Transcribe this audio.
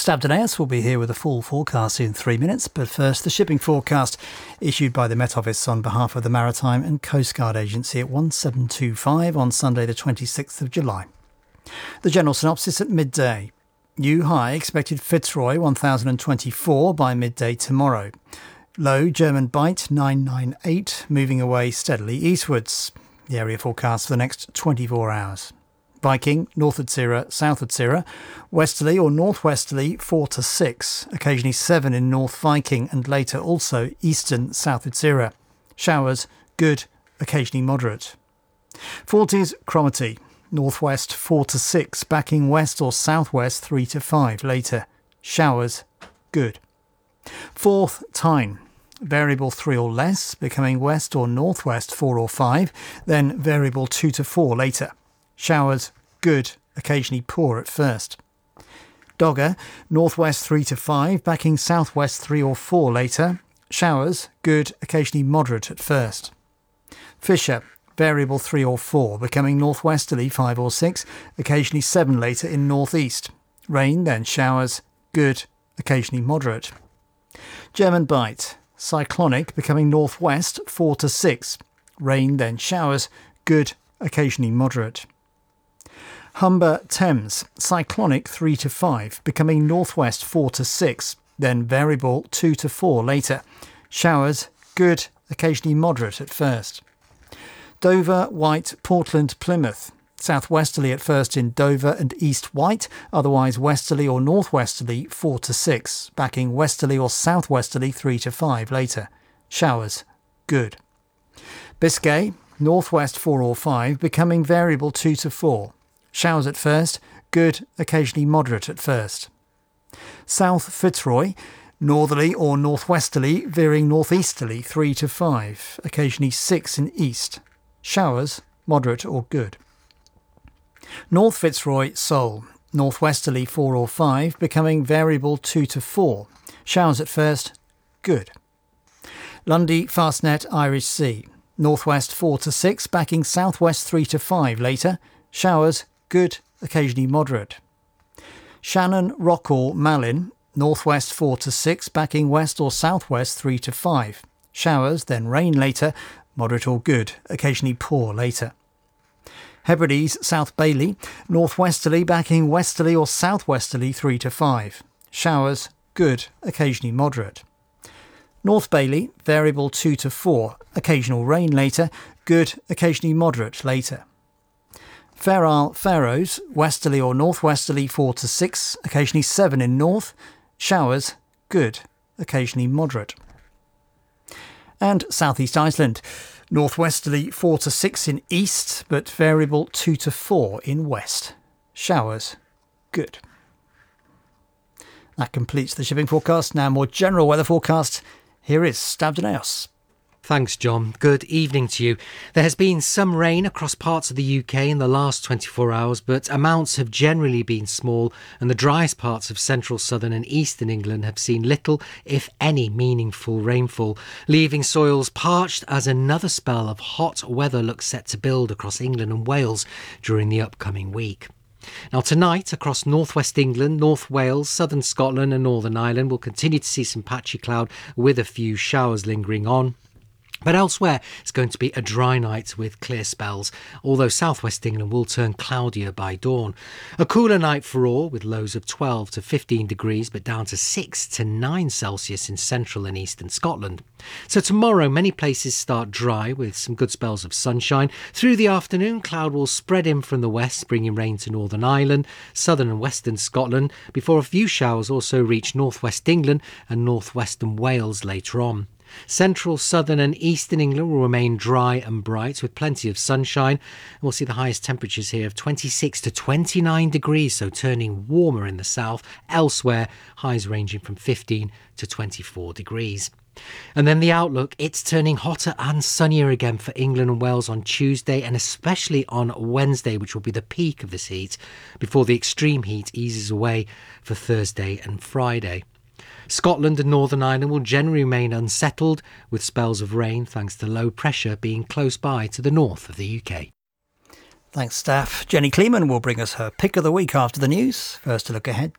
Stab Danaeus will be here with a full forecast in 3 minutes, but first the shipping forecast issued by the Met Office on behalf of the Maritime and Coast Guard Agency at 1725 on Sunday the 26th of July. The general synopsis at midday. New high expected Fitzroy 1024 by midday tomorrow. Low German Bight 998 moving away steadily eastwards. The area forecast for the next 24 hours. Viking, North Utsira, South Utsira, westerly or northwesterly 4 to 6, occasionally 7 in North Viking and later also eastern South Utsira. Showers, good, occasionally moderate. Forties, Cromarty, northwest 4 to 6, backing west or southwest 3 to 5 later. Showers, good. Forth, Tyne, variable 3 or less, becoming west or northwest 4 or 5, then variable 2 to 4 later. Showers, good, occasionally poor at first. Dogger, northwest 3 to 5, backing southwest 3 or 4 later. Showers, good, occasionally moderate at first. Fisher, variable 3 or 4, becoming northwesterly 5 or 6, occasionally 7 later in northeast. Rain, then showers, good, occasionally moderate. German Bight, cyclonic, becoming northwest 4 to 6. Rain, then showers, good, occasionally moderate. Humber Thames, cyclonic 3 to 5, becoming northwest 4 to 6, then variable 2 to 4 later. Showers, good, occasionally moderate at first. Dover, White, Portland, Plymouth, southwesterly at first in Dover and East White, otherwise westerly or northwesterly 4 to 6, backing westerly or southwesterly 3 to 5 later. Showers, good. Biscay, northwest 4 or 5, becoming variable 2 to 4. Showers at first, good, occasionally moderate at first. South Fitzroy, northerly or northwesterly, veering northeasterly 3 to 5, occasionally 6 in east. Showers, moderate or good. North Fitzroy, Seoul, northwesterly 4 or 5, becoming variable 2 to 4. Showers at first, good. Lundy, Fastnet, Irish Sea, northwest 4 to 6, backing southwest 3 to 5 later. Showers, good, occasionally moderate. Shannon, Rockall, Malin, northwest 4 to 6, backing west or southwest 3 to 5. Showers, then rain later, moderate or good, occasionally poor later. Hebrides, South Bailey, northwesterly, backing westerly or southwesterly 3 to 5. Showers, good, occasionally moderate. North Bailey, variable 2 to 4, occasional rain later, good, occasionally moderate later. Fair Isle, Faroes, westerly or northwesterly 4 to 6, occasionally 7 in north. Showers, good, occasionally moderate. And South East Iceland, northwesterly 4 to 6 in east, but variable 2 to 4 in west. Showers, good. That completes the shipping forecast. Now more general weather forecast. Here is Stab Danaeus. Thanks, John. Good evening to you. There has been some rain across parts of the UK in the last 24 hours, but amounts have generally been small, and the driest parts of central, southern and eastern England have seen little, if any, meaningful rainfall, leaving soils parched as another spell of hot weather looks set to build across England and Wales during the upcoming week. Now tonight, across northwest England, North Wales, southern Scotland and Northern Ireland, we'll continue to see some patchy cloud with a few showers lingering on. But elsewhere, it's going to be a dry night with clear spells, although southwest England will turn cloudier by dawn. A cooler night for all, with lows of 12 to 15 degrees, but down to 6 to 9 Celsius in central and eastern Scotland. So tomorrow, many places start dry with some good spells of sunshine. Through the afternoon, cloud will spread in from the west, bringing rain to Northern Ireland, southern and western Scotland, before a few showers also reach northwest England and northwestern Wales later on. Central, southern and eastern England will remain dry and bright with plenty of sunshine. We'll see the highest temperatures here of 26 to 29 degrees, so turning warmer in the south. Elsewhere, highs ranging from 15 to 24 degrees. And then the outlook, it's turning hotter and sunnier again for England and Wales on Tuesday and especially on Wednesday, which will be the peak of this heat, before the extreme heat eases away for Thursday and Friday. Scotland and Northern Ireland will generally remain unsettled, with spells of rain thanks to low pressure being close by to the north of the UK. Thanks, Steph. Jenny Kleeman will bring us her pick of the week after the news. First, a look ahead